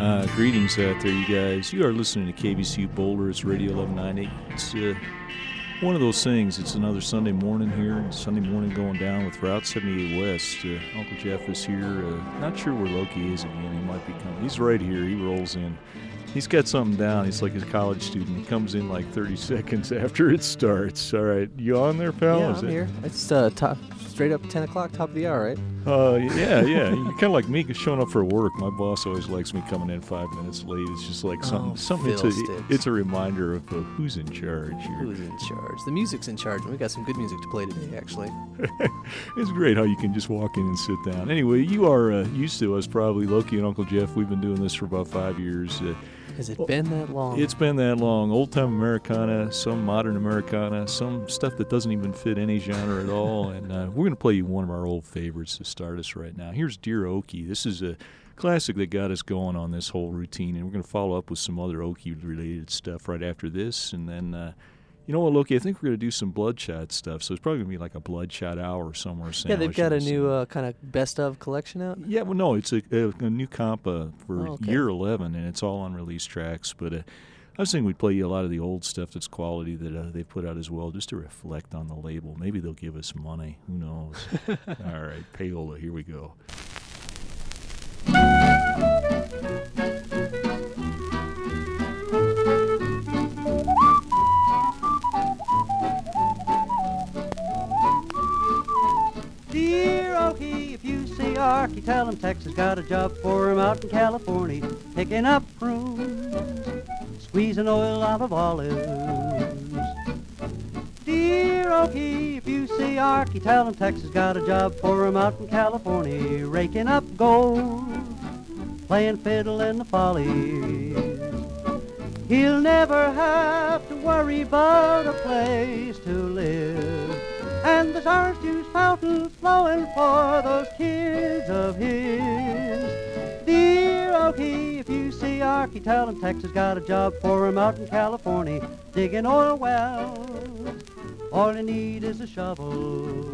Greetings out there, you guys. You are listening to KBCU Boulder. It's Radio 1190. It's one of those things. It's another Sunday morning here. Sunday morning going down with Route 78 West. Uncle Jeff is here. Not sure where Loki is again. He might be coming. He's right here. He rolls in. He's got something down. He's like a college student. He comes in like 30 seconds after it starts. All right. You on there, pal? Yeah, I'm here. It's straight up 10 o'clock, top of the hour, right? Yeah. You're kind of like me showing up for work. My boss always likes me coming in 5 minutes late. It's just like something. It's a reminder of who's in charge here. Who's in charge? The music's in charge, and we got some good music to play today, actually. It's great how you can just walk in and sit down. Anyway, you are used to us probably, Loki and Uncle Jeff. We've been doing this for about 5 years. Has it been that long? It's been that long. Old-time Americana, some modern Americana, some stuff that doesn't even fit any genre at all. And we're going to play you one of our old favorites to start us right now. Here's Dear Okie. This is a classic that got us going on this whole routine, and we're going to follow up with some other Okie-related stuff right after this. And then, you know what, Loki, I think we're going to do some Bloodshot stuff, so it's probably going to be like a Bloodshot hour somewhere. Yeah, they've got a new kind of best-of collection out? Yeah, well, no, it's a new comp for year 11, and it's all unreleased tracks. But I was thinking we'd play you a lot of the old stuff that's quality that they've put out as well, just to reflect on the label. Maybe they'll give us money. Who knows? All right, Payola, here we go. Dear Okie, if you see Arky, tell him Texas got a job for him out in California, picking up prunes, squeezing oil out of olives. Dear Okie, if you see Arky, tell him Texas got a job for him out in California, raking up gold, playing fiddle in the follies. He'll never have to worry about a place to live, and there's orange juice fountains flowing for those kids of his. Dear Okie, if you see Arky, tell him Texas got a job for him out in California, digging oil wells. All you need is a shovel.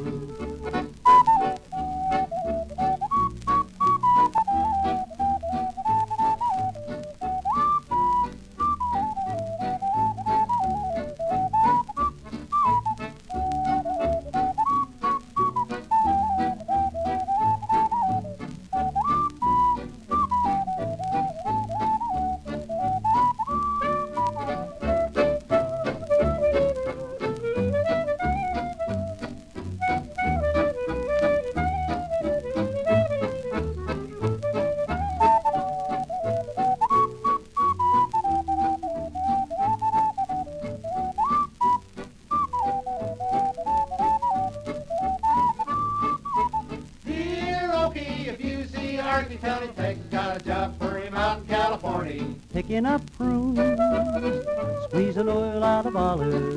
Picking up prunes, squeezing oil out of olives.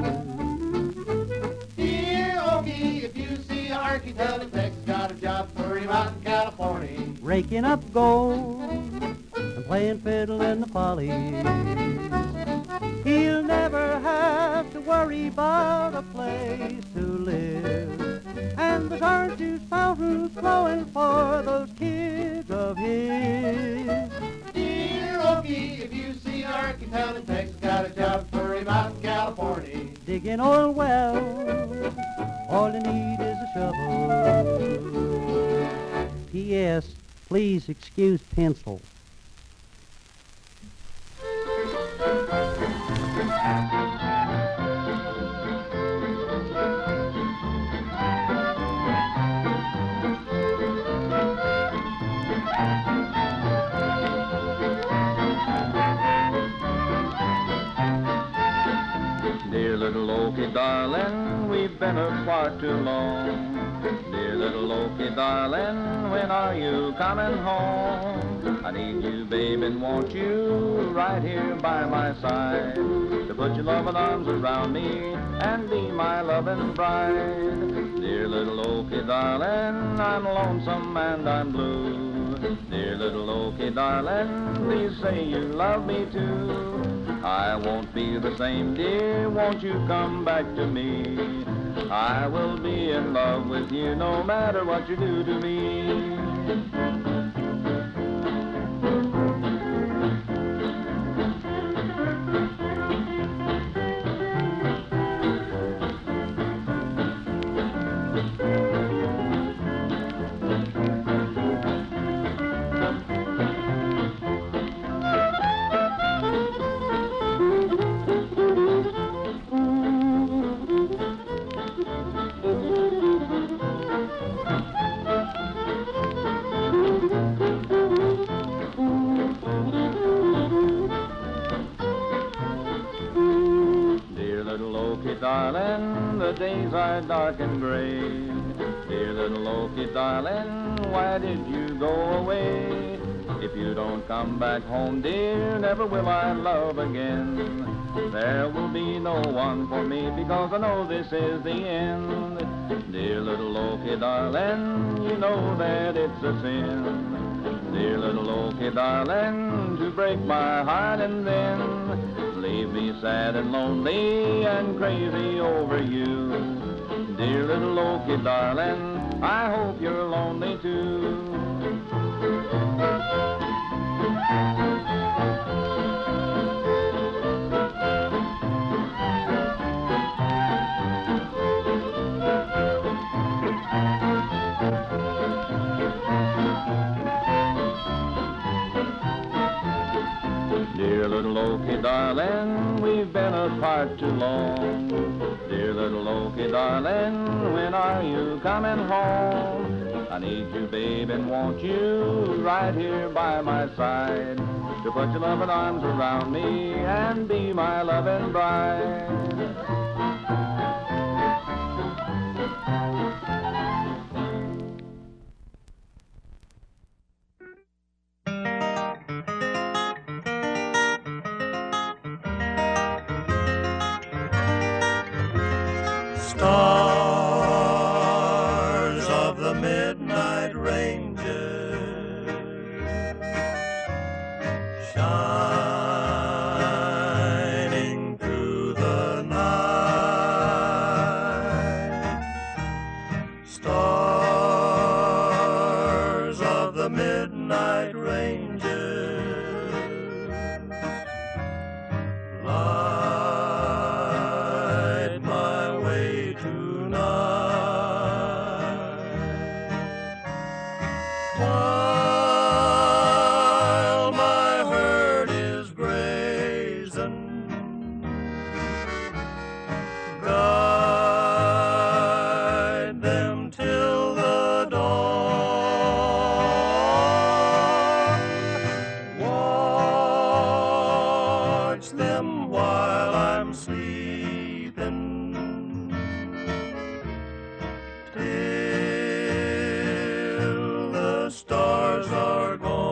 Dear Okie, if you see Arky, tell him Texas got a job for him out in California, raking up gold and playing fiddle in the follies. He'll never have to worry about a place to live, and there's orange juice fountains flowing for those kids of his. Okie, if you see Arky, tell him Texas got a job for him out in California, digging oil wells. All you need is a shovel. P.S. Please excuse pencil. Little Okie darling, we've been apart too long. Dear little Okie darling, when are you coming home? I need you, babe, and want you right here by my side, to put your loving arms around me and be my loving bride. Dear little Okie darling, I'm lonesome and I'm blue. Dear little Okie darling, please say you love me too. I won't be the same, dear, won't you come back to me? I will be in love with you no matter what you do to me. darling, the days are dark and gray. Dear little Okie, darling, why did you go away? If you don't come back home, dear, never will I love again. There will be no one for me because I know this is the end. Dear little Okie, darling, you know that it's a sin. Dear little Okie, darling, to break my heart and then leave me sad and lonely and crazy over you. Dear little Okie, darling, I hope you're lonely too. Dear little Okie, darling, we've been apart too long. Dear little Okie, darling, when are you coming home? I need you, babe, and want you right here by my side to put your loving arms around me and be my loving bride. Stars of the midnight ranges, shining through the night. Stars of the midnight ranges, light my way while my herd is grazing. Guide them till the dawn. Watch them while I'm sleeping, till the stars are gone.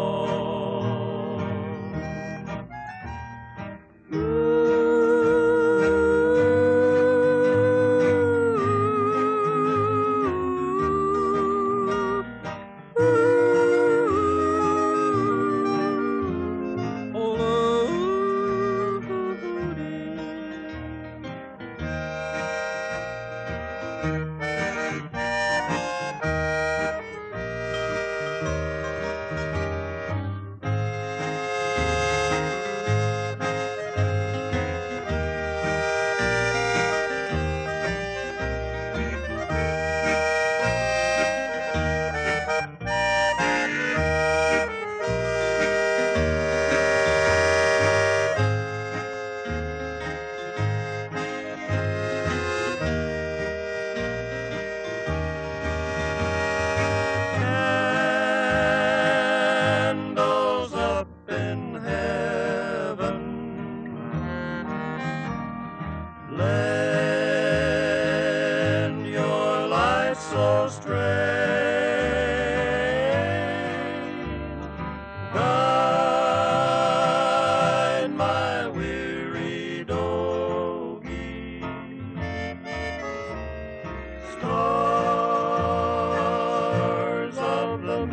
Candles up in heaven, lend your light so strange. Guide my weary doggie. Stars of the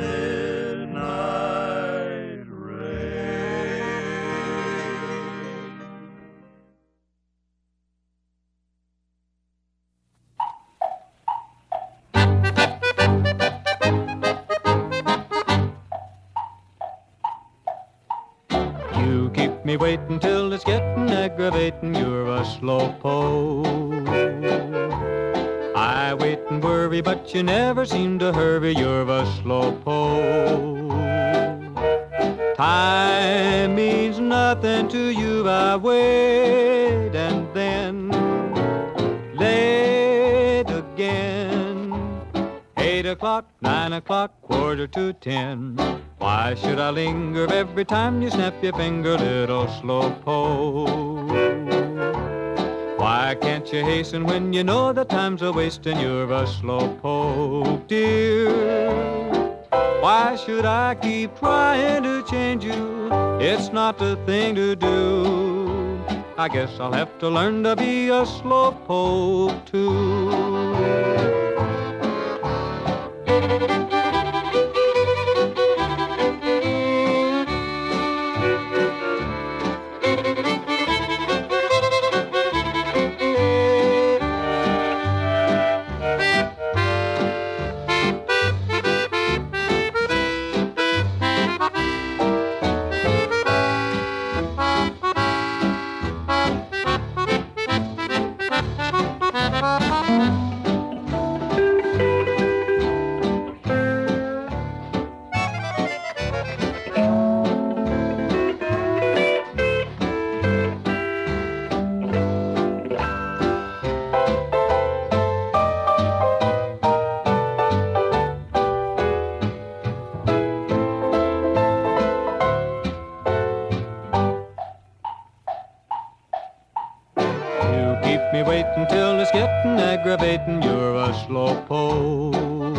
midnight rain. You keep me waiting till it's getting aggravating. You're a slowpoke. I wait and worry, but you never seem to hurry. You're a slowpoke. Time means nothing to you. I wait and then late again. 8 o'clock, 9 o'clock, 9:45. Why should I linger every time you snap your finger, little slowpoke? Why Why can't you hasten when you know the time's a wasting? You're a slowpoke, dear. Why should I keep trying to change you? It's not the thing to do. I guess I'll have to learn to be a slowpoke too. Aggravating, you're a slowpoke.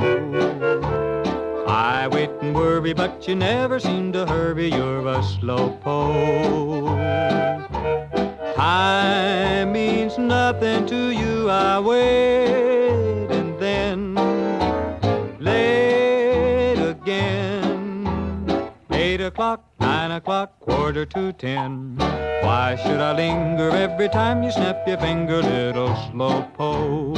I wait and worry, but you never seem to hurry. You're a slowpoke. Time means nothing to you. I wait and then late again. 8 o'clock, 9 o'clock, 9:45. Why should I linger every time you snap your finger, little slowpoke?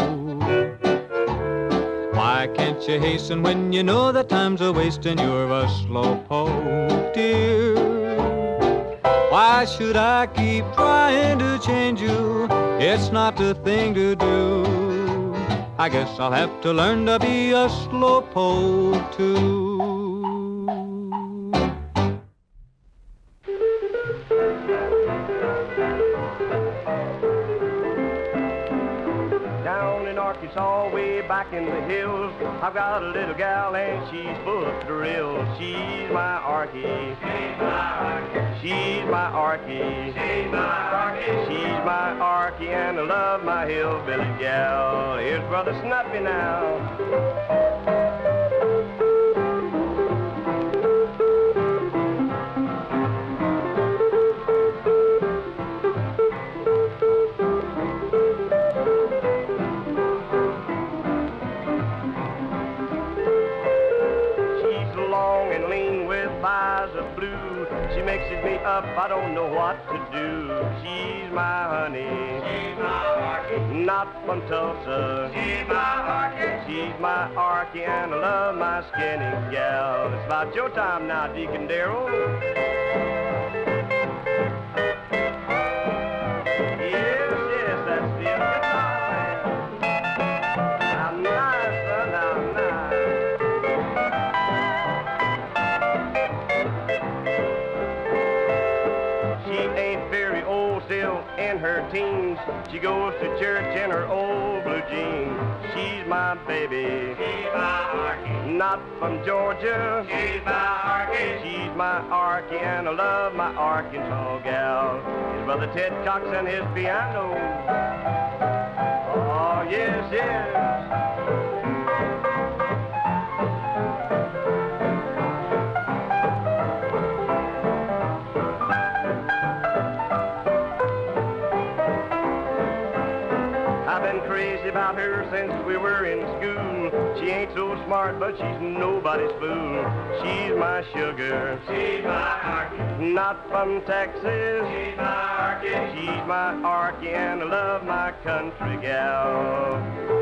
Why can't you hasten when you know that time's a wasting? You're a slowpoke, dear. Why should I keep trying to change you? It's not the thing to do. I guess I'll have to learn to be a slowpoke too. Arkansas, way back in the hills, I've got a little gal and she's full of thrills. She's my Arkie. She's my Arkie. She's my Arkie. She's my Arkie. She's my Arkie, and I love my hillbilly gal. Here's Brother Snuffy now. She mixes me up, I don't know what to do. She's my honey. She's my Arkie. Not from Tulsa. She's my Arkie. She's my Arkie, and I love my skinny gal. It's about your time now, Deacon Darrell. Yes, that's the other time. I'm nice, son, I'm nice. Still in her teens, she goes to church in her old blue jeans. She's my baby. She's my Arkie. Not from Georgia. She's my Arkie. She's my Arkie, and I love my Arkansas gal. His brother Ted Cox and his piano. Oh, yes, yes. Crazy about her since we were in school. She ain't so smart, but she's nobody's fool. She's my sugar. She's my Arkie. Not from Texas. She's my Arkie. She's my Arkie, and I love my country gal.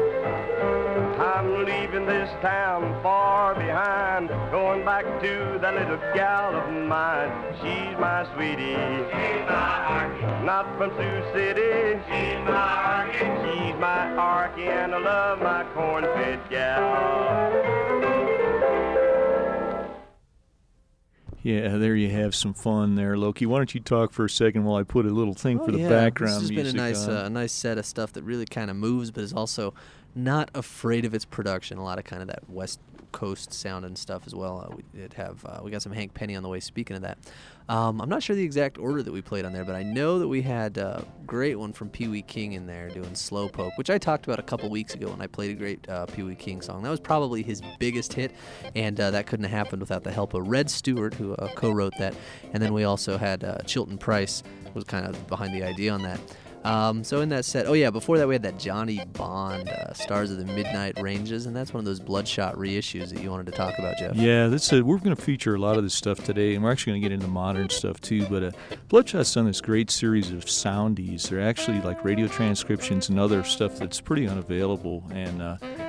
I'm leaving this town far behind, going back to that little gal of mine. She's my sweetie. She's my Arkie. Not from Sioux City. She's my Arkie. She's my Arkie, and I love my corn-fed gal. Yeah, there you have some fun there, Loki. Why don't you talk for a second while I put a little thing for the background music. This has been a nice set of stuff that really kind of moves, but is also not afraid of its production. A lot of kind of that West Coast sound and stuff as well. We got some Hank Penny on the way. Speaking of that, I'm not sure the exact order that we played on there, but I know that we had a great one from Pee Wee King in there doing Slowpoke, which I talked about a couple weeks ago when I played a great Pee Wee King song. That was probably his biggest hit, and that couldn't have happened without the help of Red Stewart, who co-wrote that. And then we also had Chilton Price was kind of behind the idea on that. So in that set, before that we had that Johnny Bond, Stars of the Midnight Ranges, and that's one of those Bloodshot reissues that you wanted to talk about, Jeff. Yeah, we're going to feature a lot of this stuff today, and we're actually going to get into modern stuff too, but Bloodshot's done this great series of soundies. They're actually like radio transcriptions and other stuff that's pretty unavailable, and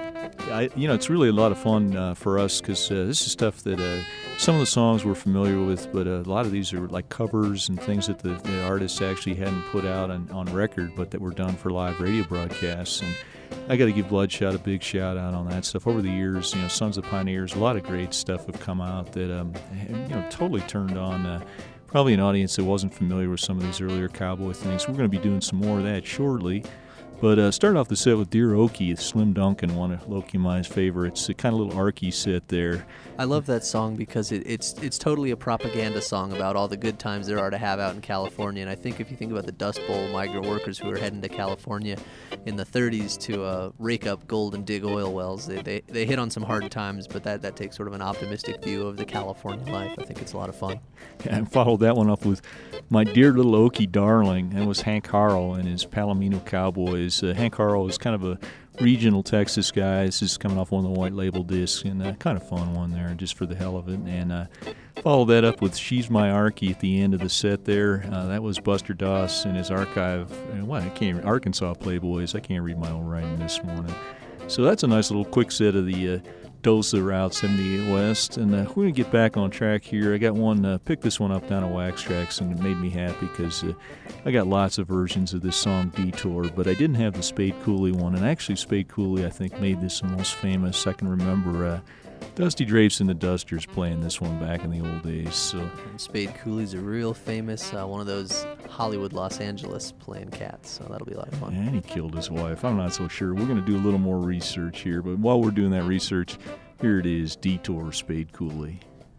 it's really a lot of fun for us because this is stuff that some of the songs we're familiar with, but a lot of these are like covers and things that the artists actually hadn't put out on record, but that were done for live radio broadcasts. And I got to give Bloodshot a big shout out on that stuff. Over the years, Sons of Pioneers, a lot of great stuff have come out that totally turned on probably an audience that wasn't familiar with some of these earlier cowboy things. We're going to be doing some more of that shortly. But start off the set with Dear Okie, Slim Duncan, one of Loki and my favorites. A kind of little arky set there. I love that song because it's totally a propaganda song about all the good times there are to have out in California. And I think if you think about the Dust Bowl migrant workers who were heading to California in the 30s to rake up gold and dig oil wells, they hit on some hard times, but that takes sort of an optimistic view of the California life. I think it's a lot of fun. Yeah, and followed that one up with My Dear Little Okie Darling. And it was Hank Harrell and his Palomino Cowboys. Hank Harrell is kind of a regional Texas guy. This is coming off one of the white label discs, and kind of fun one there, just for the hell of it. And followed that up with She's My Arky at the end of the set there. That was Buster Doss in his archive. Arkansas Playboys. I can't read my own writing this morning. So that's a nice little quick set of the dose of Route 78 West, and we're going to get back on track here. I got one, picked this one up down at Wax Trax, and it made me happy because I got lots of versions of this song, Detour, but I didn't have the Spade Cooley one, and actually Spade Cooley, I think, made this the most famous. I can remember Dusty Drapes and the Dusters playing this one back in the old days. So and Spade Cooley's a real famous, one of those Hollywood, Los Angeles playing cats, so that'll be a lot of fun. And he killed his wife. I'm not so sure. We're going to do a little more research here, but while we're doing that research, here it is, Detour, Spade Cooley.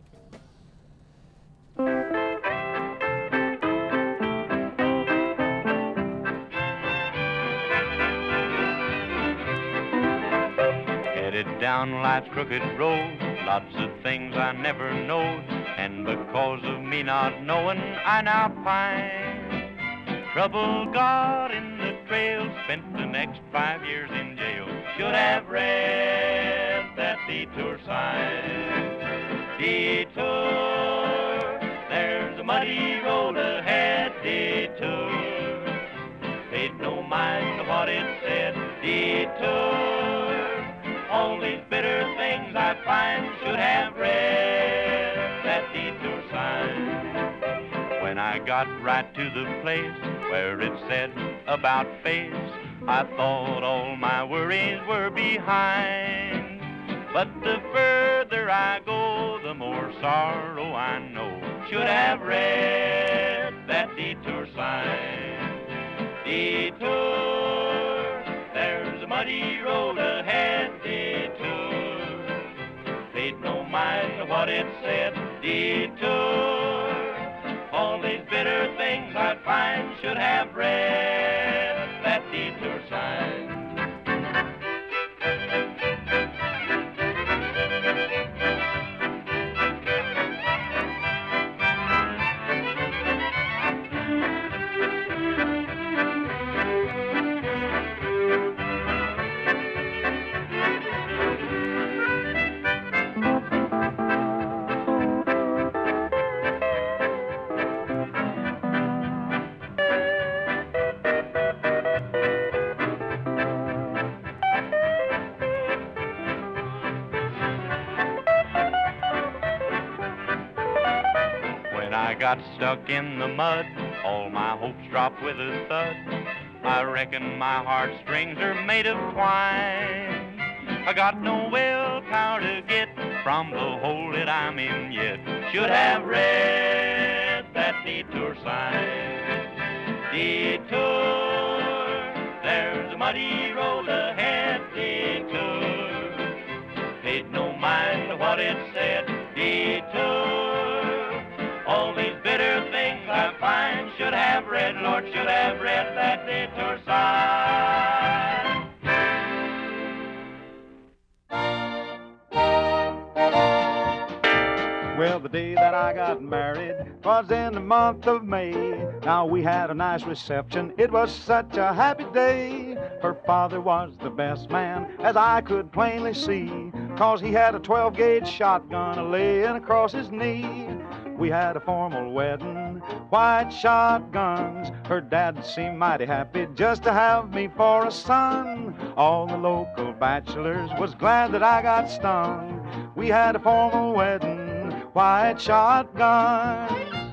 Down life's crooked road, lots of things I never knowed, and because of me not knowing, I now find trouble got in the trail, spent the next 5 years in jail. Should have read that detour sign. Detour, there's a muddy road ahead. Detour, paid no mind to what it said. Detour, all these bitter things I find, should have read that detour sign. When I got right to the place where it said about face, I thought all my worries were behind. But the further I go, the more sorrow I know. Should have read that detour sign. Detour, there's a muddy road ahead. Paid no mind to what it said. Detour, all these bitter things I find, should have read that detour sign. Got stuck in the mud, all my hopes dropped with a thud. I reckon my heartstrings are made of twine. I got no willpower to get from the hole that I'm in yet. Should have read that detour sign. Detour, there's a muddy road ahead. it said. Detour. All these bitter things I find should have read, Lord, should have read that detour sign. Well, the day that I got married was in the month of May. Now we had a nice reception, it was such a happy day. Her father was the best man, as I could plainly see, 'cause he had a 12-gauge shotgun laying across his knee. We had a formal wedding, white shotguns. Her dad seemed mighty happy just to have me for a son. All the local bachelors was glad that I got stung. We had a formal wedding, white shotguns.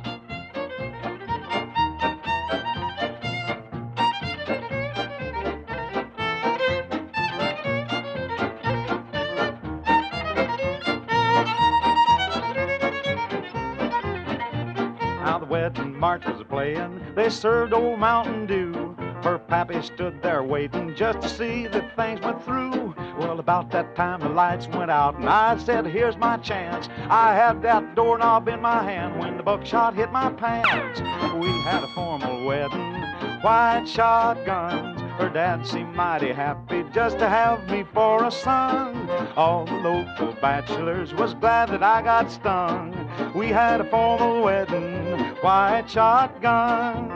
Now the wedding march was a-playin', they served old Mountain Dew. Her pappy stood there waiting just to see that things went through. Well, about that time the lights went out and I said, here's my chance. I had that doorknob in my hand when the buckshot hit my pants. We had a formal wedding, white shotguns. Her dad seemed mighty happy just to have me for a son. All the local bachelors was glad that I got stung. We had a formal wedding, white shotgun.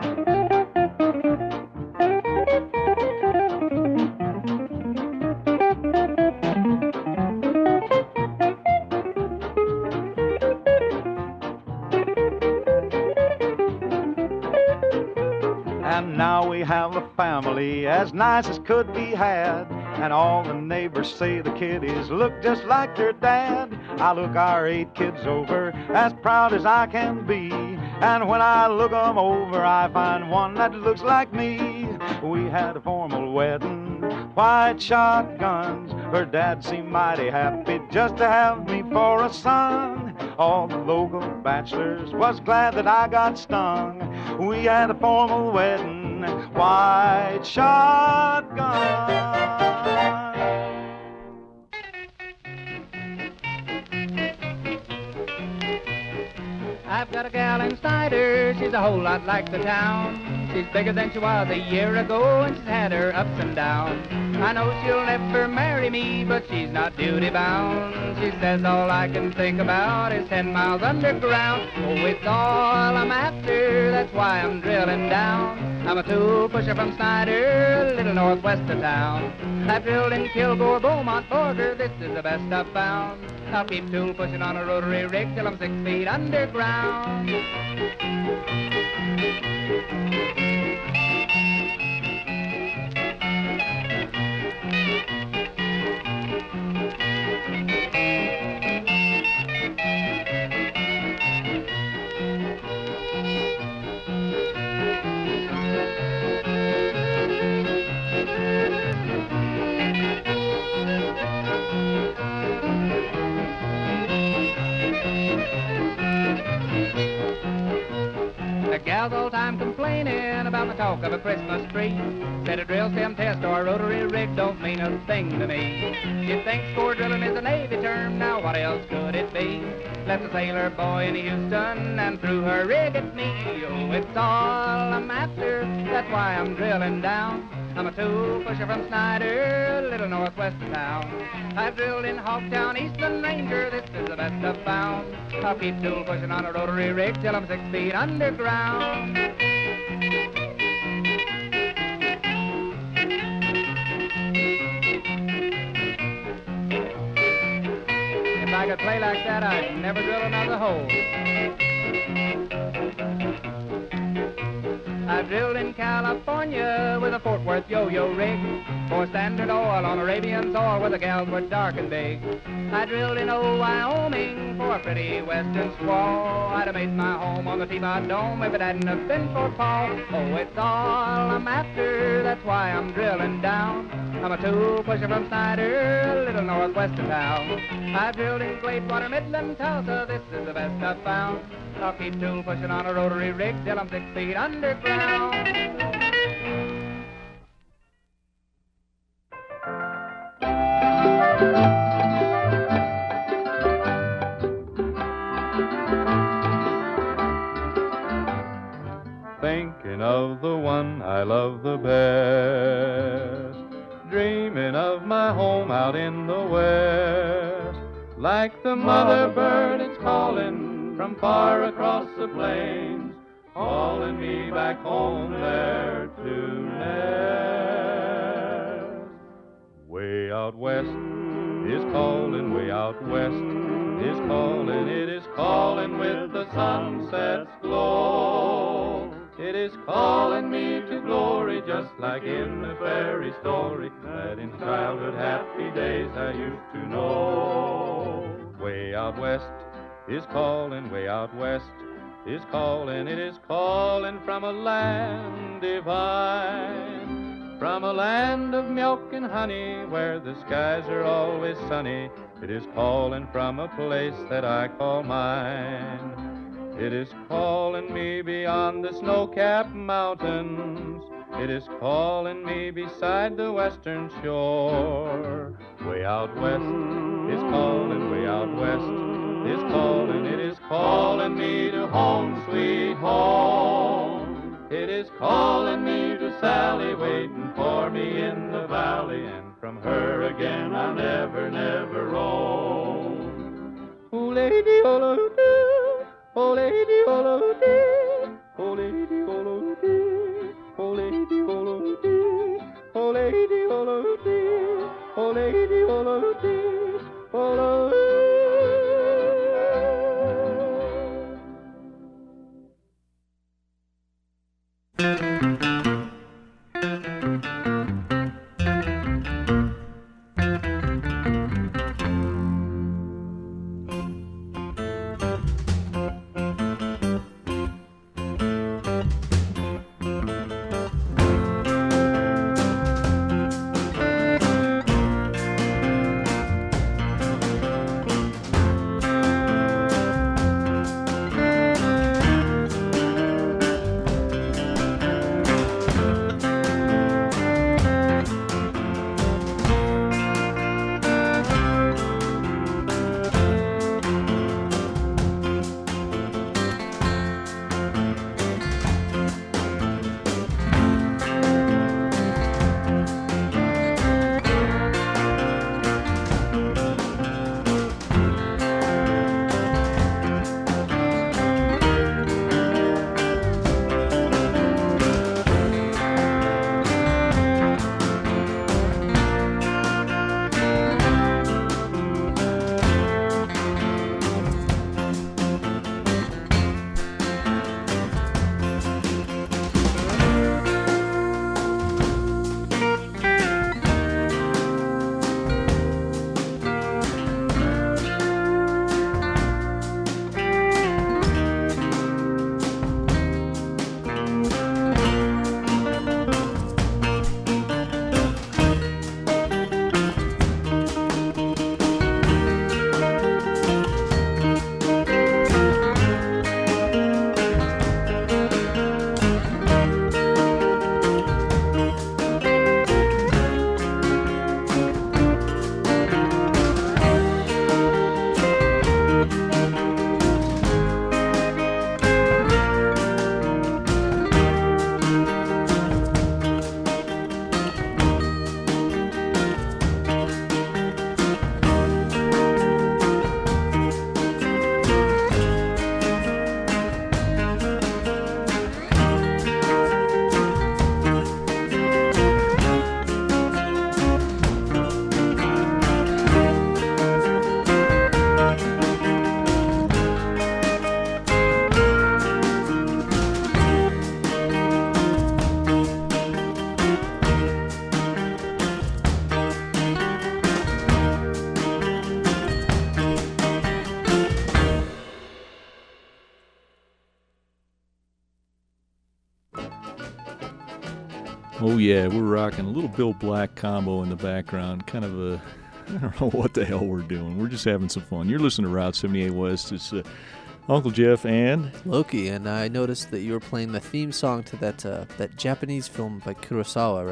And now we have a family as nice as could be had. And all the neighbors say the kiddies look just like their dad. I look our 8 kids over as proud as I can be. And when I look 'em over, I find one that looks like me. We had a formal wedding, white shotguns. Her dad seemed mighty happy just to have me for a son. All the local bachelors was glad that I got stung. We had a formal wedding, white shotgun. I've got a gal in Snyder, she's a whole lot like the town. She's bigger than she was a year ago, and she's had her ups and downs. I know she'll never marry me, but she's not duty bound. She says all I can think about is 10 miles underground. Oh, it's all I'm after, that's why I'm drilling down. I'm a tool pusher from Snyder, a little northwest of town. I've drilled in Kilgore, Beaumont border, this is the best I've found. I'll keep tool pushing on a rotary rig till I'm 6 feet underground. Gals all time complaining about the talk of a Christmas tree. Said a drill stem test or a rotary rig don't mean a thing to me. She thinks core drilling is a Navy term, now what else could it be? Left a sailor boy in Houston and threw her rig at me. Oh, it's all I'm after, that's why I'm drilling down. I'm a tool pusher from Snyder, a little northwest of town. I've drilled in Hogtown, Eastland Ranger, this is the best I've found. I'll keep tool pushing on a rotary rig till I'm 6 feet underground. If I could play like that, I'd never drill another hole. I've drilled in California with a Fort Worth yo-yo rig, for Standard Oil on Arabian soil where the gals were dark and big. I drilled in old Wyoming for a pretty western squaw. I'd have made my home on the Teapot Dome if it hadn't have been for Paul. Oh, it's all I'm after, that's why I'm drilling down. I'm a tool pusher from Snyder, a little northwest of town. I've drilled in Gladewater, Midland, Tulsa, this is the best I've found. I'll keep tool pushing on a rotary rig till I'm 6 feet underground. Thinking of the one I love the best, dreaming of my home out in the west. Like the mother bird, it's calling from far across the plains, calling me back home there to nest. Way out west is calling, way out west is calling, it is calling with the sunset's glow. It is calling me to glory just like in the fairy story that in childhood happy days I used to know. Way out west is calling, way out west is calling, it is calling from a land divine, from a land of milk and honey where the skies are always sunny. It is calling from a place that I call mine. It is calling me beyond the snow-capped mountains. It is calling me beside the western shore. Way out west is calling, way out west is calling. It is calling me to home, sweet home. It is calling me to Sally, waiting for me in the valley. And from her again I'll never, never roam. Oh, lady, oh, oh, lady, oh, oh, lady, oh, oh, lady, oh, oh, lady, oh, oh, lady, oh, Oh yeah, we're rocking a little Bill Black combo in the background. Kind of a, I don't know what the hell we're doing. We're just having some fun. You're listening to Route 78 West. It's Uncle Jeff and Loki, and I noticed that you were playing the theme song to that Japanese film by Kurosawa, right?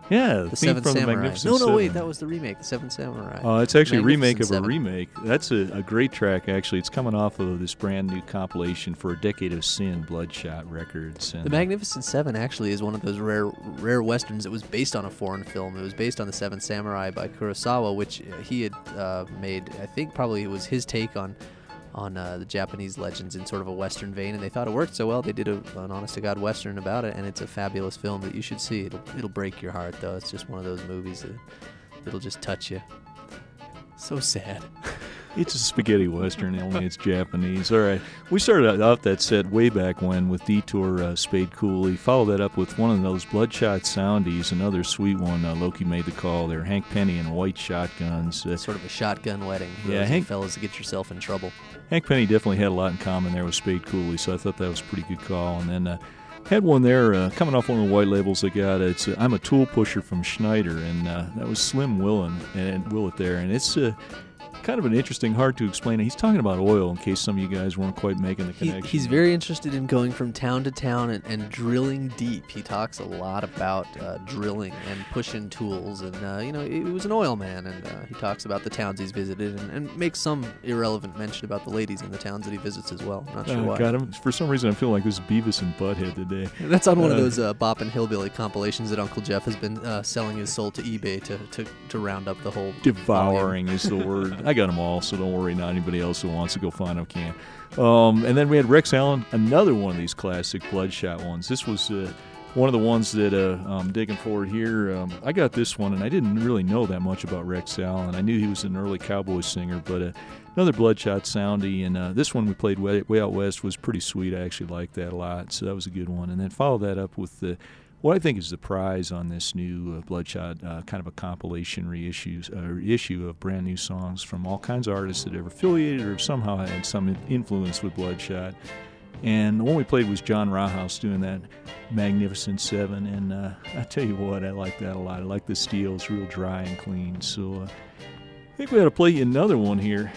Yeah, The theme Seven from the Samurai. Magnificent No, wait, Seven. that was the remake, The Seven Samurai. Oh, it's actually a remake of Magnificent a Seven. remake. That's a great track, actually. It's coming off of this brand new compilation for A Decade of Sin, Bloodshot Records. And The Magnificent Seven actually is one of those rare westerns that was based on a foreign film. It was based on The Seven Samurai by Kurosawa, which he had made. I think probably it was his take on the Japanese legends in sort of a western vein, and they thought it worked so well they did an honest-to-God western about it, and it's a fabulous film that you should see. It'll break your heart, though. It's just one of those movies that'll just touch you. So sad. It's a spaghetti western, only it's Japanese. All right, we started out that set way back when with Detour Spade Cooley. Followed that up with one of those Bloodshot Soundies, another sweet one. Loki made the call there. Hank Penny and White Shotguns. Sort of a shotgun wedding for Yeah, those Hank- fellas to get yourself in trouble. Hank Penny definitely had a lot in common there with Spade Cooley, so I thought that was a pretty good call. And then had one there coming off one of the white labels I got. It's I'm a Tool Pusher from Schneider, and that was Slim Willett there. And it's kind of an interesting, hard to explain. He's talking about oil, in case some of you guys weren't quite making the connection. He's very interested in going from town to town and drilling deep. He talks a lot about drilling and pushing tools, and he was an oil man, and he talks about the towns he's visited and makes some irrelevant mention about the ladies in the towns that he visits as well. Not sure why. Got him. For some reason, I feel like this is Beavis and Butthead today. That's on one of those Bop and Hillbilly compilations that Uncle Jeff has been selling his soul to eBay to round up the whole Devouring volume. is the word. I got them all, so don't worry. Not anybody else who wants to go find them can. And then we had Rex Allen, another one of these classic Bloodshot ones. This was one of the ones that I'm digging forward here. I got this one, and I didn't really know that much about Rex Allen. I knew he was an early cowboy singer, but another Bloodshot soundy. And this one we played way Out West was pretty sweet. I actually liked that a lot, so that was a good one. And then follow that up with what I think is the prize on this new Bloodshot, kind of a compilation issue of brand new songs from all kinds of artists that are affiliated or somehow had some influence with Bloodshot. And the one we played was John Rahaus doing that Magnificent Seven, and I tell you what, I like that a lot. I like the steel; it's real dry and clean. So I think we ought to play you another one here.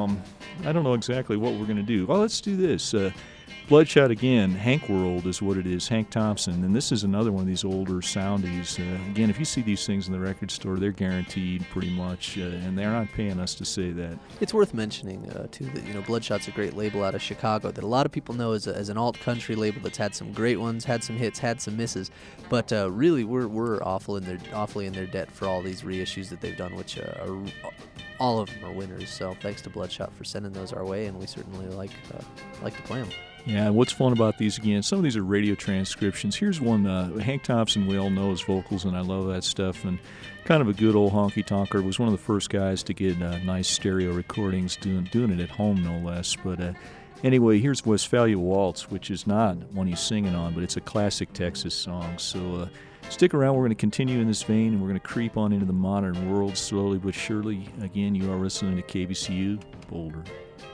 I don't know exactly what we're going to do. Well, let's do this. Bloodshot again, Hank World is what it is, Hank Thompson, and this is another one of these older soundies. Again, if you see these things in the record store, they're guaranteed pretty much, and they're not paying us to say that. It's worth mentioning, too, that Bloodshot's a great label out of Chicago that a lot of people know as an alt-country label that's had some great ones, had some hits, had some misses, but really we're awfully in their debt for all these reissues that they've done, which are all of them are winners. So thanks to Bloodshot for sending those our way, and we certainly like to play them. Yeah, what's fun about these, again, some of these are radio transcriptions. Here's one, Hank Thompson, we all know his vocals, and I love that stuff, and kind of a good old honky-tonker. Was one of the first guys to get nice stereo recordings, doing it at home, no less. But anyway, here's Westphalia Waltz, which is not one he's singing on, but it's a classic Texas song. So stick around. We're going to continue in this vein, and we're going to creep on into the modern world slowly but surely. Again, you are listening to KBCU Boulder.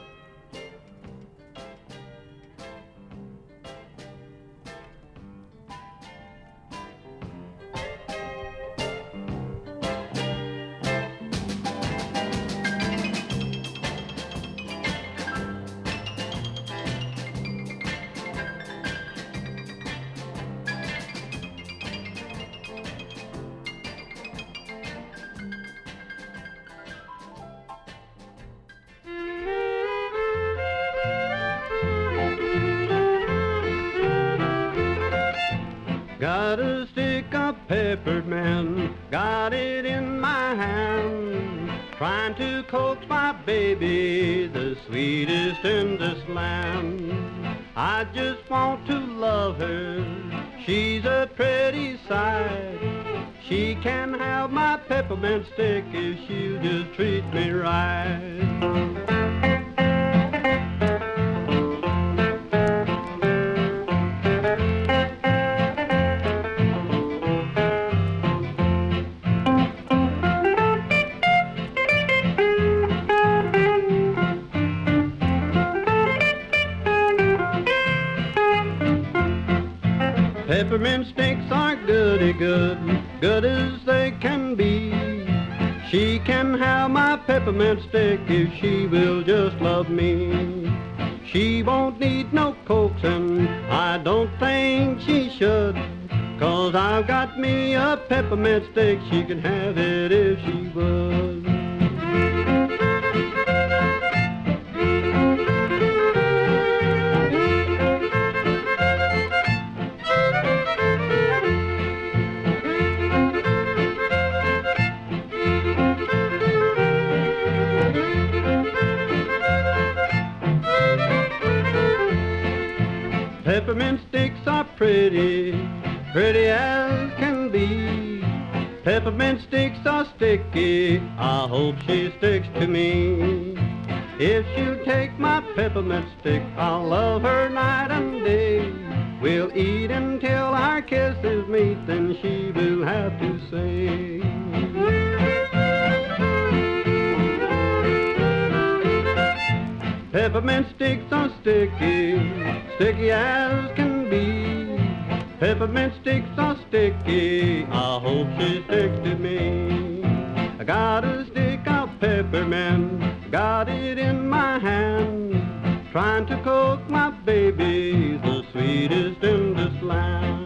Got a stick of peppermint, got it in my hand, trying to coax my baby, the sweetest in this land. I just want to love her, she's a pretty sight. She can have my peppermint stick if she'll just treat me right. Peppermint sticks are goody good, good as they can be. She can have my peppermint stick if she will just love me. She won't need no coaxing, I don't think she should, 'Cause I've got me a peppermint stick, she can have it if she would. Peppermint sticks are pretty, pretty as can be. Peppermint sticks are sticky, I hope she sticks to me. If she'll take my peppermint stick, I'll love her night and day. We'll eat until our kisses meet, then she will have to say. Peppermint sticks are sticky, sticky as can be. Peppermint sticks are sticky, I hope she sticks to me. I got a stick of peppermint, got it in my hand, trying to cook my baby, the sweetest in this land.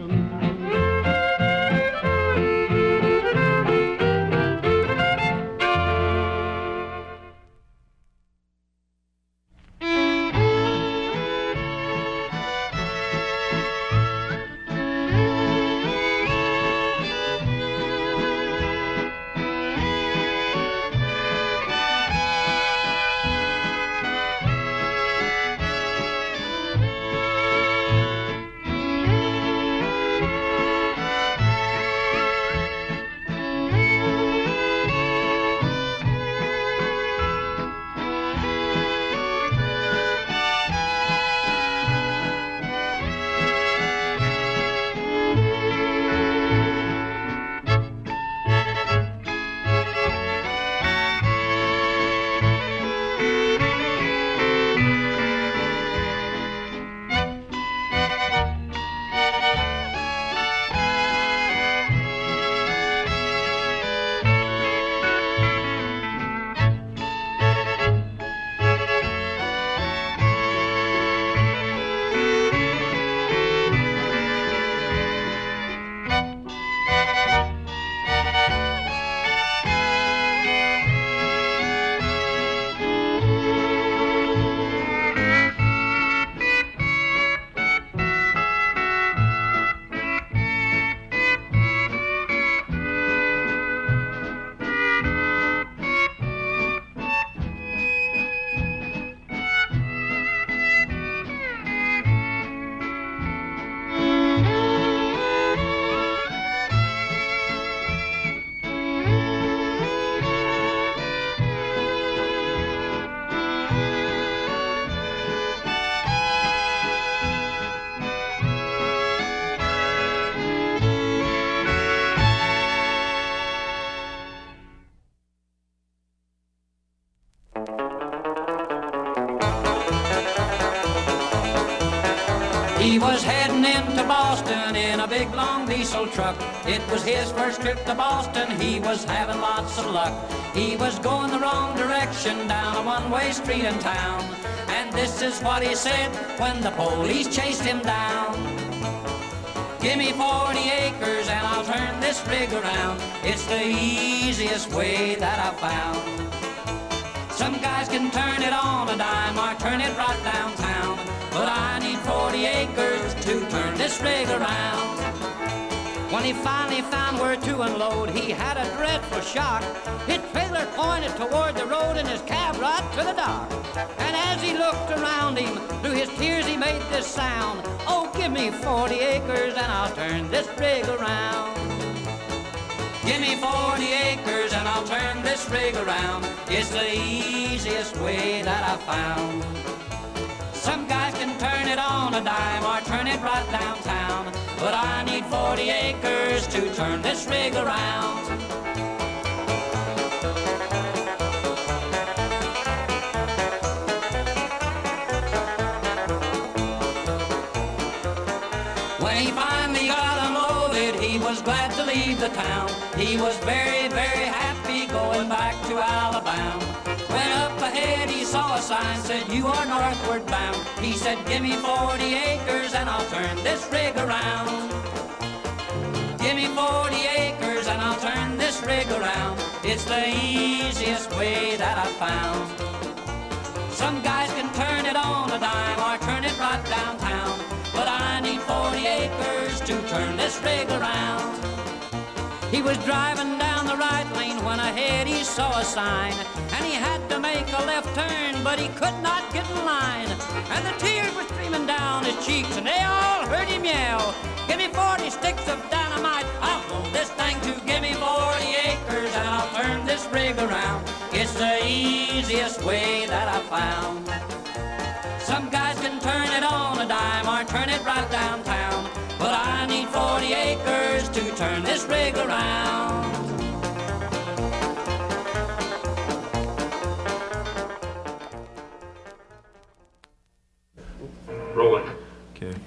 He was heading into Boston in a big long diesel truck. It was his first trip to Boston, he was having lots of luck. He was going the wrong direction down a one-way street in town. And this is what he said when the police chased him down. Give me 40 acres and I'll turn this rig around. It's the easiest way that I've found. Some guys can turn it on a dime or turn it right downtown, but I need 40 acres to turn this rig around. When he finally found where to unload, he had a dreadful shock. His trailer pointed toward the road and his cab right to the dock. And as he looked around him, through his tears he made this sound. Oh, give me 40 acres and I'll turn this rig around. Give me 40 acres and I'll turn this rig around. It's the easiest way that I've found. Some guys can turn it on a dime or turn it right downtown, but I need 40 acres to turn this rig around. When he finally got unloaded, he was glad to leave the town. He was very, very happy going back to Alabama. When up ahead he saw a sign said, "You are northward bound." He said, "Give me 40 acres and I'll turn this rig around." Give me 40 acres and I'll turn this rig around. It's the easiest way that I've found. Some guys can turn it on a dime or turn it right downtown, but I need 40 acres to turn this rig around. He was driving down the right lane when ahead he saw a sign, and he had to make a left turn, but he could not get in line. And the tears were streaming down his cheeks, and they all heard him yell, give me 40 sticks of dynamite, I'll blow this thing to give me 40 acres, and I'll turn this rig around. It's the easiest way that I've found. Some guys can turn it on a dime or turn it right downtown, but I need 40 acres to turn this rig around. Rolling. Okay.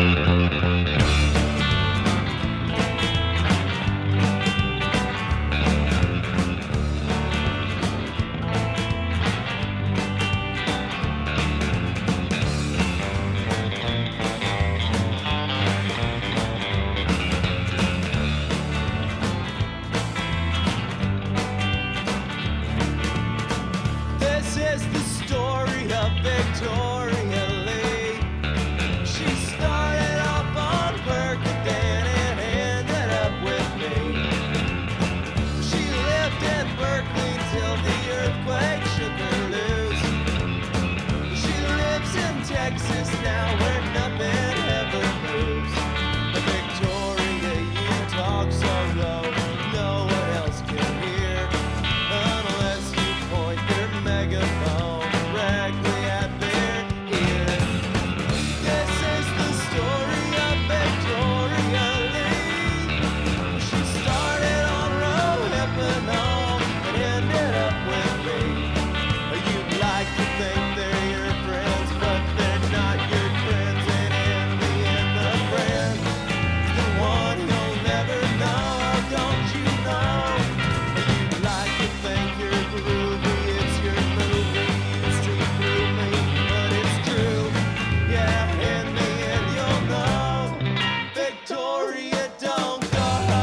This is the story of Victoria Lee. She started off on Percodan and ended up with me. She lived in Berkeley till the earthquake shook her loose. She lives in Texas now where nothing ever moves. Victoria, you talk so low, no one else can hear unless you point your megaphone directly at their ear. This is the story of Victoria Lee. She started on Rohypnol and ended up with me. You'd like to think they're your friends, but they're not your friends, and in the end the friend, the one you'll never know, don't you know? You'd like to think you're groovy, it's your movie, you see through me, but it's true. Yeah, in the end you'll know. Victoria, don't go.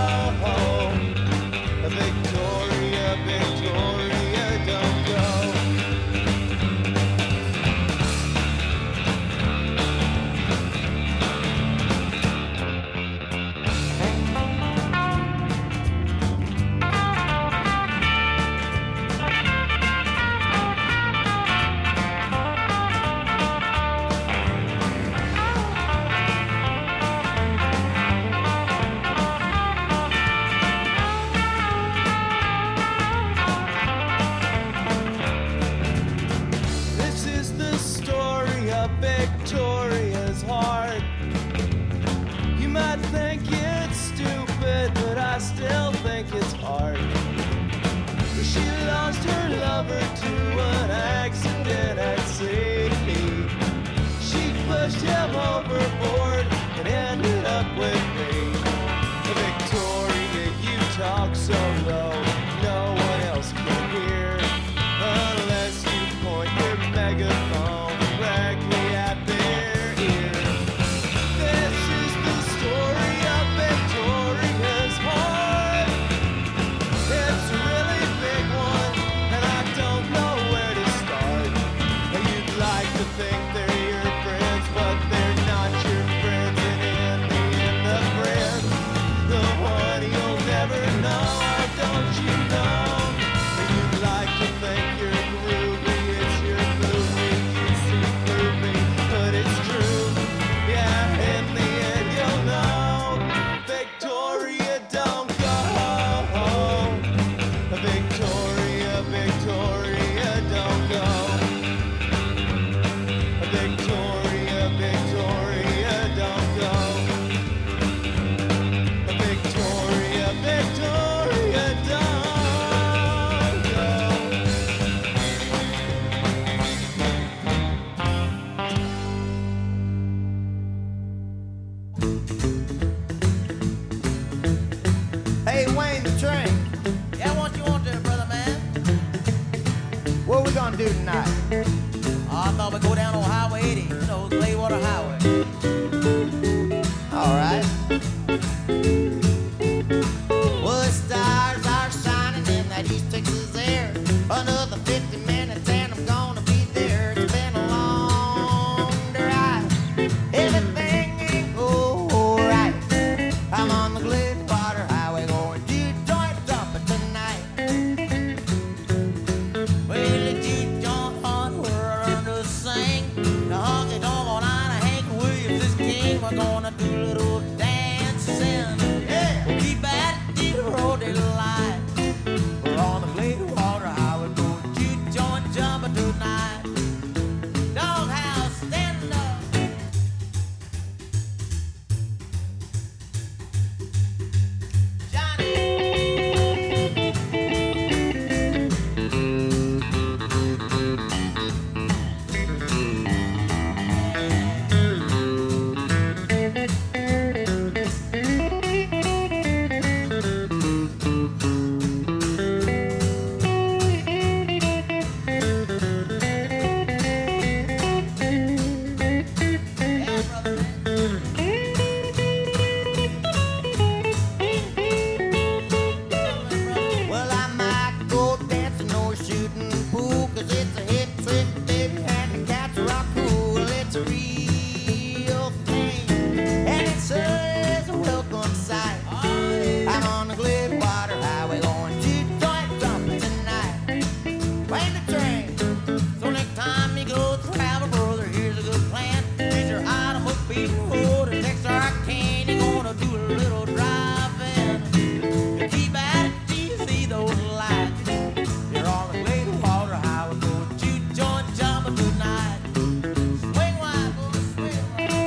Victoria, Victoria, don't go. This is the story of Victoria's heart. You might think it's stupid, but I still think it's hard. She lost her lover to an accident at sea. She pushed him overboard and ended up with me. Victoria, you talk so low, no one else can hear unless you point your megaphone directly at their ear. This is the story of Victoria's heart. It's a really big one, and I don't know where to start. You'd like to think they're your friends, but they're not your friends, and in the end the friend, the one you'll never know, don't you know? You'd like to think you're groovy, it's your movie, you see through me, but it's true. Yeah, in the end you'll know. Victoria, don't go. Victoria, Victoria, don't go. Victoria, Victoria, don't go. Victoria, Victoria, don't go. Hey, Wayne the train. Yeah, what you want there, brother man? What we gonna do tonight? Oh, I thought we'd go down on Highway 80, you know, Claywater Highway. All right. Everything ain't alright. I'm on the Glenwater Highway going to joint jumping tonight. Well, the juke joint on where I learned to sing. The honky tonk on Hank Williams is king. We're gonna do a little dancing. Yeah, keep at the road line. We're on the Glenwater Highway going to joint jumping tonight. Doghouse, stand up. Well, I might go dancing or shooting pool, 'cause it's a hip trick, baby, and the cats are all cool. It's a real thing, and it sure is a welcome sight. I'm on the Glenwater Highway going to joint jumping tonight. Wait the train, so next time you go travel, brother, here's a good plan. Get your automobile road and Texarkana. You're gonna do a little driving. Keep at it till you see those lights. You're on the Glenwater Highway going to joint jumping tonight. Swing wide, boy, swing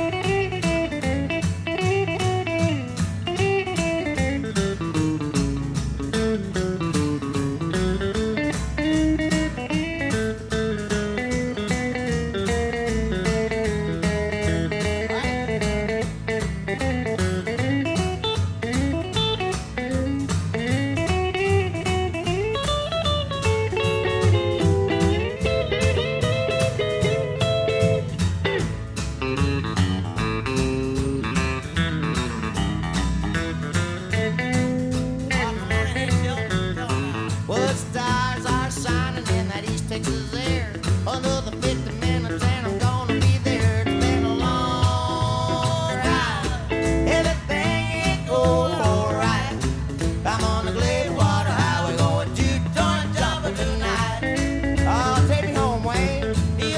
Well, the stars are shining in that East Texas air. Another 50 minutes and I'm gonna be there. It's been a long ride. Everything ain't alright. I'm on the Glenwater Highway going to joint jumping tonight. Oh, take me home, Wayne.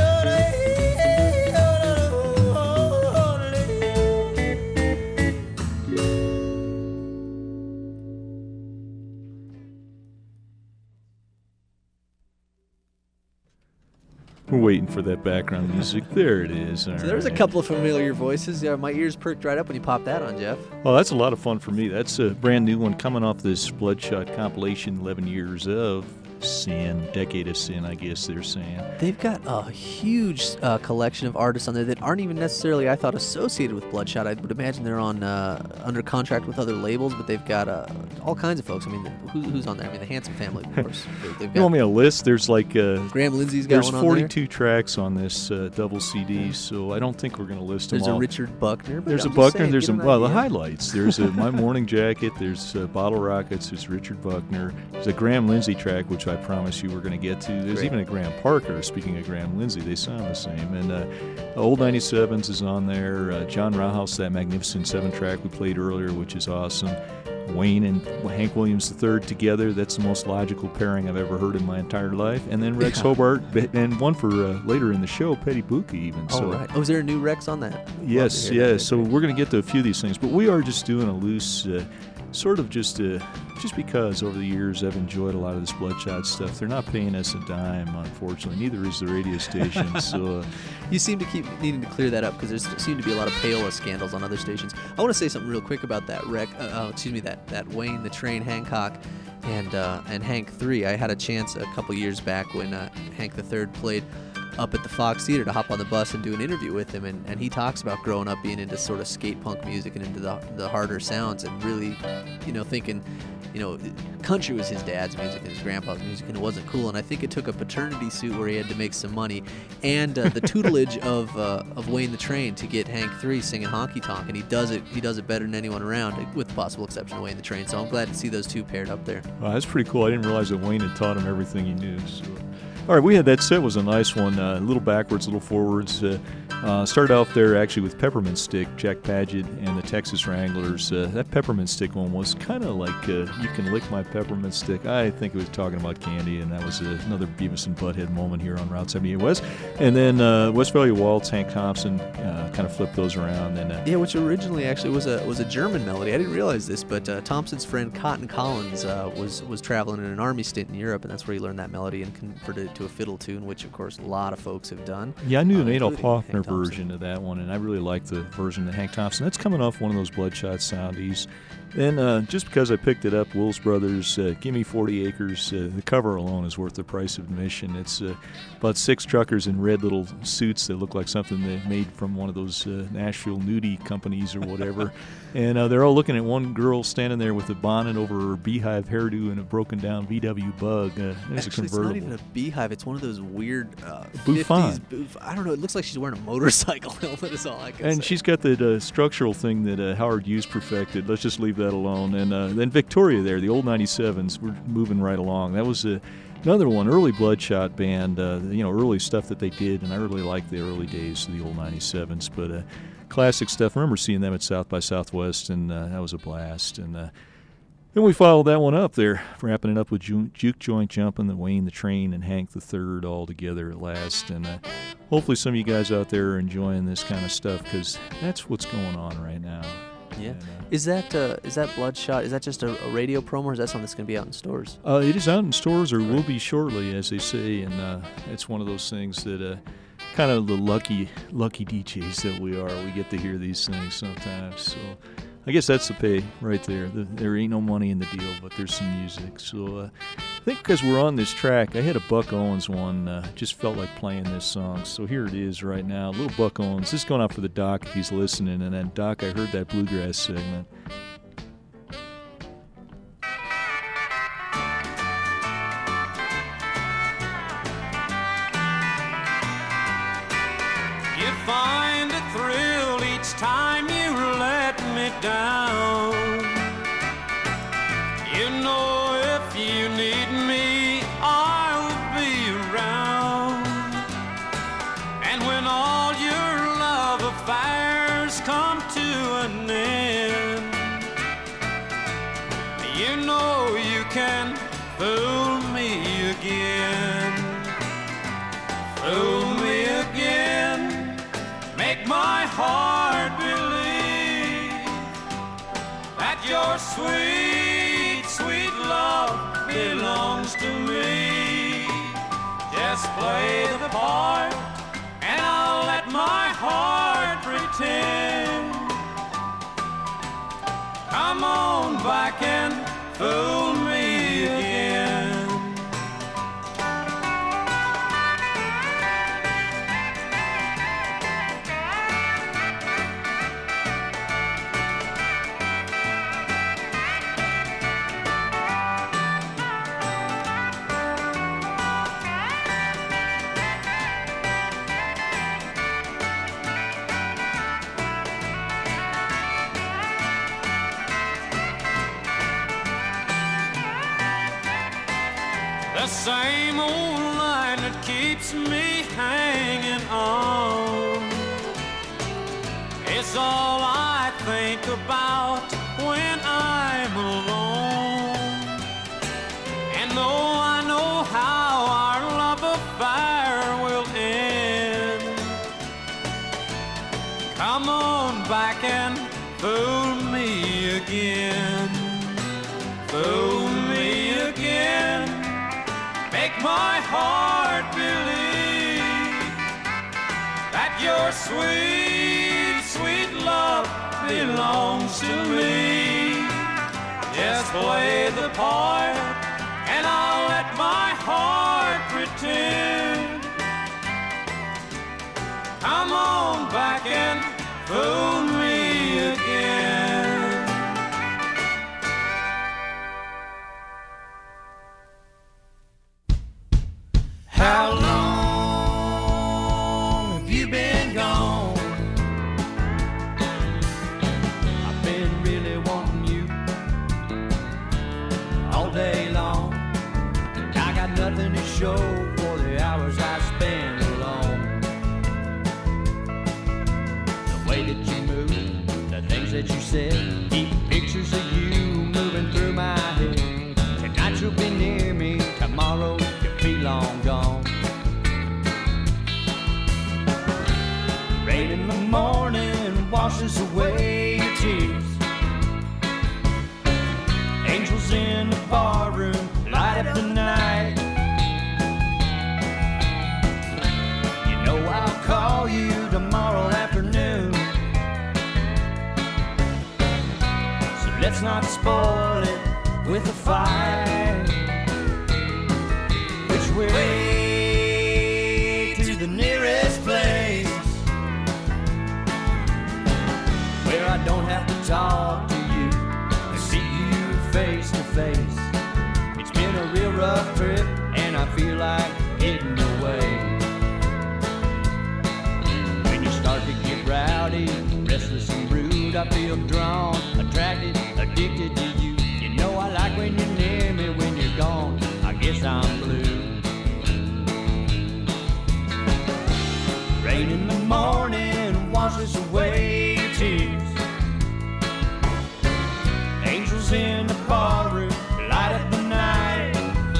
We're waiting for that background music. There it is. All So there's a right. couple of familiar voices. Yeah, my ears perked right up when you popped that on, Jeff. Well, that's a lot of fun for me. That's a brand new one coming off this Bloodshot compilation, 11 Years of Sin, Decade of Sin, I guess they're saying. They've got a huge collection of artists on there that aren't even necessarily, I thought, associated with Bloodshot. I would imagine they're on under contract with other labels, but they've got all kinds of folks. I mean, who's on there? I mean, the Hanson family, of course. They've You want got me a list? There's like Graham Lindsay's got there's one on there. 42 tracks on this double CD, so I don't think we're going to list There's them all. a Richard Buckner. But There's a I'm just Buckner. saying, There's get a an the idea. highlights. There's a My Morning Jacket. There's Bottle Rockets. There's Richard Buckner. There's a Graham Lindsay track, which I promise you we're going to get to. There's Great. even a Graham Parker. Speaking of Graham Lindsay, they sound the same. And Old 97s is on there. John Rauhaus, that Magnificent 7 track we played earlier, which is awesome. Wayne and Hank Williams III together. That's the most logical pairing I've ever heard in my entire life. And then Rex Hobart, and one for later in the show, Petty Buki even. Oh, So, right. Oh, is there a new Rex on that? yes, Love to hear yeah. that. So we're going to get to a few of these things, but we are just doing a loose, sort of just because over the years I've enjoyed a lot of this Bloodshot stuff. They're not paying us a dime, unfortunately. Neither is the radio station. So You seem to keep needing to clear that up because there seem to be a lot of Payola scandals on other stations. I want to say something real quick about that that Wayne the Train Hancock and Hank 3. I had a chance a couple years back when Hank the Third played up at the Fox Theater to hop on the bus and do an interview with him, and he talks about growing up being into sort of skate punk music and into the harder sounds, and really, thinking, country was his dad's music and his grandpa's music, and it wasn't cool. And I think it took a paternity suit where he had to make some money, and the tutelage of Wayne the Train to get Hank 3 singing Honky Tonk, and he does it better than anyone around, with the possible exception of Wayne the Train. So I'm glad to see those two paired up there. wow, that's pretty cool. I didn't realize that Wayne had taught him everything he knew. So. All right, we had that set was a nice one. A little backwards, a little forwards. Started off there actually with Peppermint Stick, Jack Paget and the Texas Wranglers. That Peppermint Stick one was kind of like You Can Lick My Peppermint Stick. I think it was talking about candy, and that was another Beavis and Butthead moment here on Route 78 West. And then Westphalia Waltz, Hank Thompson kind of flipped those around. And yeah, which originally actually was a German melody. I didn't realize this, but Thompson's friend Cotton Collins was traveling in an army stint in Europe, and that's where he learned that melody and converted it to a fiddle tune, which of course a lot of folks have done. Yeah, I knew an Adolf Hoffner version of that one, and I really like the version of Hank Thompson. That's coming off one of those Bloodshot soundies. Then, just because I picked it up, Wills Brothers, Gimme 40 Acres, the cover alone is worth the price of admission. It's about 6 truckers in red little suits that look like something they made from one of those Nashville nudie companies or whatever. And they're all looking at one girl standing there with a bonnet over her beehive hairdo and a broken down VW Bug. It's a convertible. It's not even a beehive. It's one of those weird Bouffant. 50s. I don't know. It looks like she's wearing a motorcycle helmet is all I can say. And she's got that structural thing that Howard Hughes perfected. Let's just leave that alone. And then Victoria there, the old 97s, we're moving right along. That was another one, early Bloodshot band, early stuff that they did, and I really liked the early days of the old 97s. But classic stuff. I remember seeing them at South by Southwest, and that was a blast. And then we followed that one up there, wrapping it up with Juke Joint Jumpin', the Wayne the Train, and Hank the Third all together at last. And hopefully some of you guys out there are enjoying this kind of stuff, because that's what's going on right now. Yeah. And, is that Bloodshot? Is that just a radio promo, or is that something that's going to be out in stores? It is out in stores, or will be shortly, as they say. And it's one of those things that kind of the lucky DJs that we are. We get to hear these things sometimes. So I guess that's the pay right there. There ain't no money in the deal, but there's some music. So I think because we're on this track, I had a Buck Owens one. Just felt like playing this song. So here it is right now. Little Buck Owens. This is going out for the Doc if he's listening. And then, Doc, I heard that bluegrass segment. You find a thrill each time you let me down. You know if you need me, I'll be around. And when all your love affairs come to an end, you know you can fool me again. Fool me again. Make my heart believe that your sweet, sweet love belongs to me. Just play the part and I'll let my heart pretend. Come on back and fool me again. The same old line that keeps me hanging on is all I think about when I'm alone. And though I know how our love affair will end, come on back and fool me again. Fool me again. Make my heart believe that your sweet, sweet love belongs to me. Just play the part and I'll let my heart pretend. Come on back and fool me again. How long have you been gone? I've been really wanting you all day long, and I got nothing to show for the hours I spend alone. words that you said keep pictures of you moving through my head. Tonight you'll be near me, tomorrow you'll be long gone. Rain in the morning washes away your tears. Angels in the barroom light up the night. You know I'll call you tomorrow afternoon, so let's not spoil it with a fight. Which way to the nearest place where I don't have to talk to you, I see you face to face. It's been a real rough trip and I feel like getting away. When you start to get rowdy, restless and rude, I feel drawn, attracted, addicted to you. You know I like when you're near me, when you're gone, I guess I'm blue. Rain in the morning washes away your tears. Angels in the ballroom light up the night.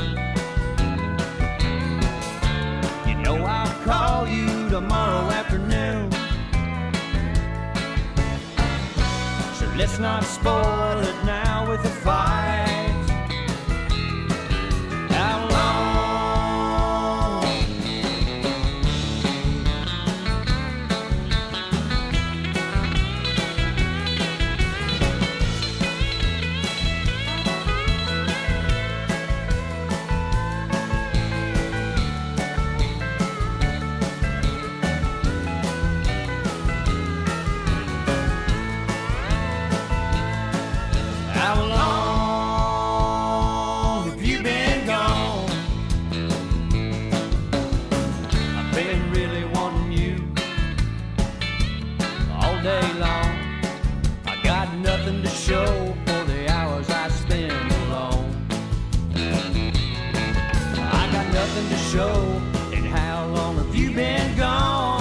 You know I'll call you tomorrow afternoon, so let's not spoil it now with a fight. How long? How long have you been gone? I've been really wanting you all day long. I got nothing to show for the hours I spend alone. I got nothing to show, and how long have you been gone?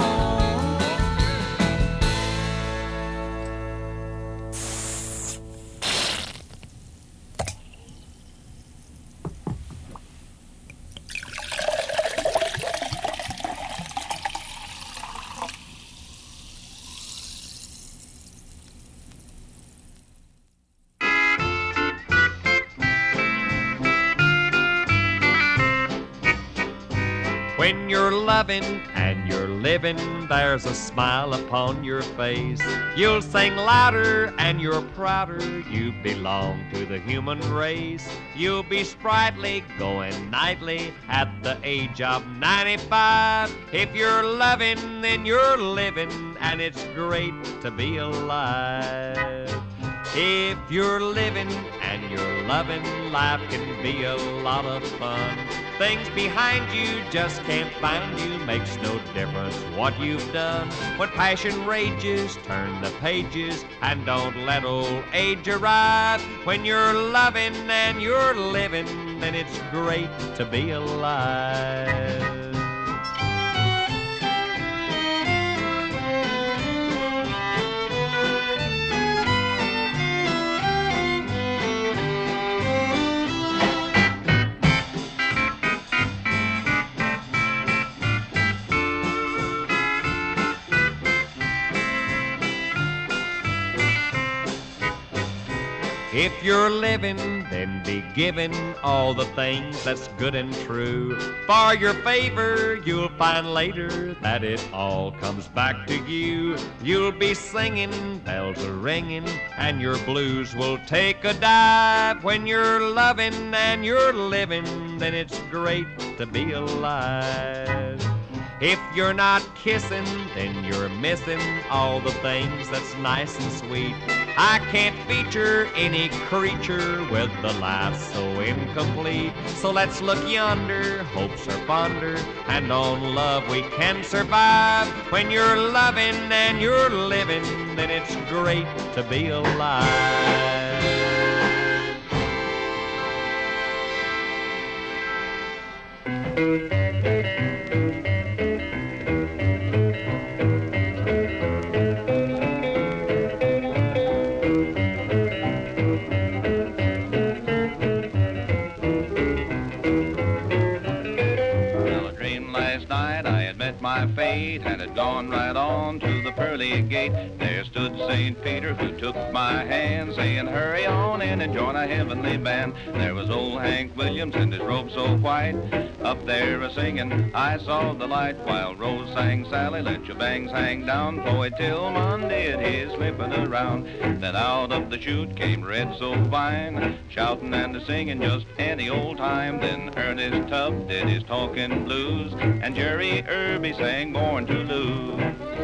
When you're loving and you're living, there's a smile upon your face. You'll sing louder and you're prouder, you belong to the human race. You'll be sprightly, going nightly at the age of 95. If you're loving, then you're living, and it's great to be alive. If you're living and you're loving, life can be a lot of fun. Things behind you just can't find you, makes no difference what you've done. When passion rages, turn the pages and don't let old age arrive. When you're loving and you're living, then it's great to be alive. If you're living, then be giving all the things that's good and true. For your favor, you'll find later that it all comes back to you. You'll be singing, bells are ringing, and your blues will take a dive. When you're loving and you're living, then it's great to be alive. If you're not kissing, then you're missing all the things that's nice and sweet. I can't feature any creature with a life so incomplete. So let's look yonder, hopes are fonder, and on love we can survive. When you're loving and you're living, then it's great to be alive. 8 and had gone right on to the pearly gate. There stood St. Peter who took my hand, saying, hurry on in and join a heavenly band. There was old Hank Williams in his robe so white, up there a-singing, I saw the light, while Rose sang, Sally, let your bangs hang down, Floyd till Monday it is slipping around. Then out of the chute came Red so fine, shouting and a-singing just any old time. Then Ernest Tubb did his talking blues, and Jerry Irby sang Born to Lose.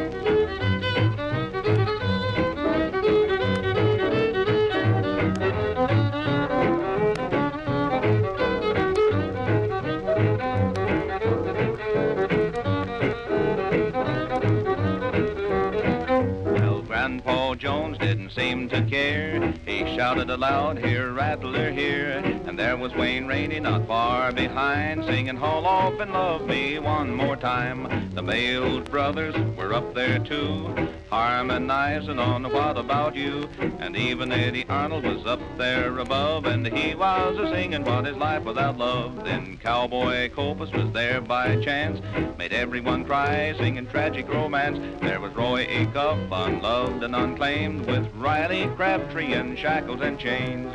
Grandpa Jones didn't seem to care. He shouted aloud, here, Rattler, here. And there was Wayne Rainey not far behind, singing, haul off and love me one more time. The Bales brothers were up there too, harmonizing on What About You. And even Eddie Arnold was up there above, and he was a-singing What Is Life Without Love. Then Cowboy Copus was there by chance, made everyone cry, singing Tragic Romance. There was Roy Acuff, unloved and unclaimed, with Riley Crabtree and Shackles and Chains.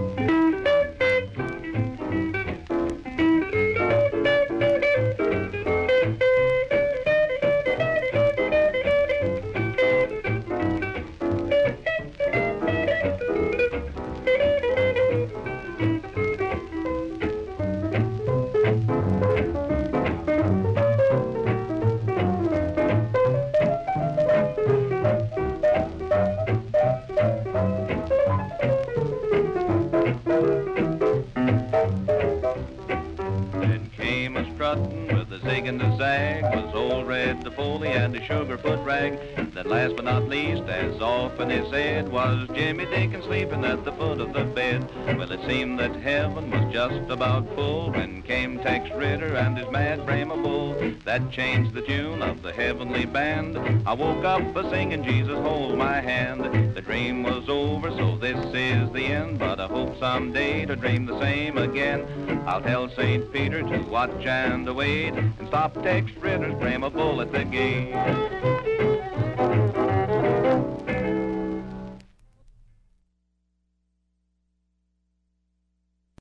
And the zag was old Red the Foley and the Sugarfoot Rag. Then last but not least, as often is said, was Jimmy Dickens sleeping at the foot of the bed. Well, it seemed that heaven was just about full when came Tex Ritter and his mad frame of bull. That changed the tune of the heavenly band. I woke up a-singing Jesus hold my hand. The dream was over, so this is the end, but I hope someday to dream the same again. I'll tell St. Peter to watch and wait, and stop Tex Ritter's frame of bull at the gate.